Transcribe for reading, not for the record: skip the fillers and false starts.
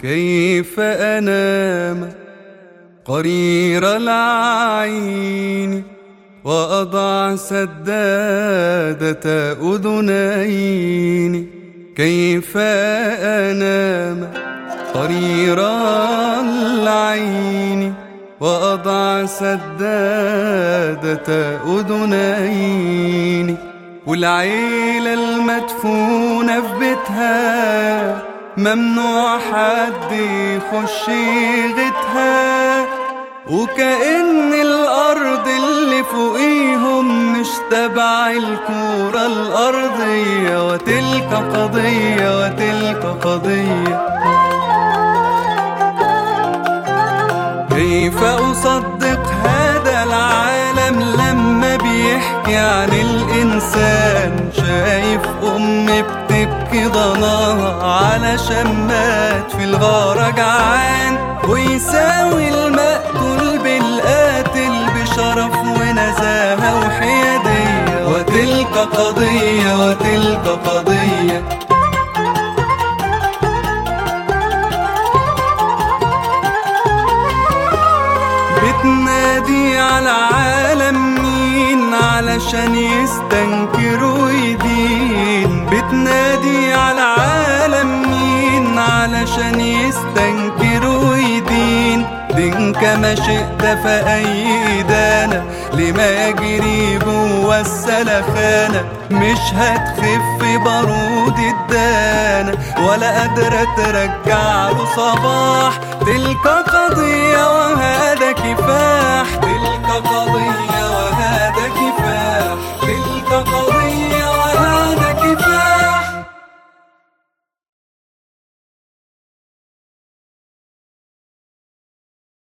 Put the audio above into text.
كيف أنام قرير العين وأضع سدادة أذنين؟ كيف أنام قرير العين وأضع سدادة أذنين؟ والعيلة المدفونة في بيتها ممنوع حد يخش يغتها، وكأن الأرض اللي فوقيهم مش تبع الكرة الأرضية. وتلك قضية وتلك قضية. كيف أصدق هذا العالم لما بيحكي عن الإنسان؟ شايف أم بتبكي ضناها علشان مات في الغارة جعان، ويساوي المقتول بالقاتل بشرف ونزاهة وحيادية. وتلك قضية وتلك قضية. بتنادي على العالم مين علشان يستنكر ويدين؟ بتنادي على العالم مين علشان يستنكر ويدين؟ دينك ما شئت فأي إدانة لما يجري جوا السلخانة، مش هتخف بارود الدانة ولا قادرة ترجع له صباح. تلك قضية وهذا كفاح. تلك قضية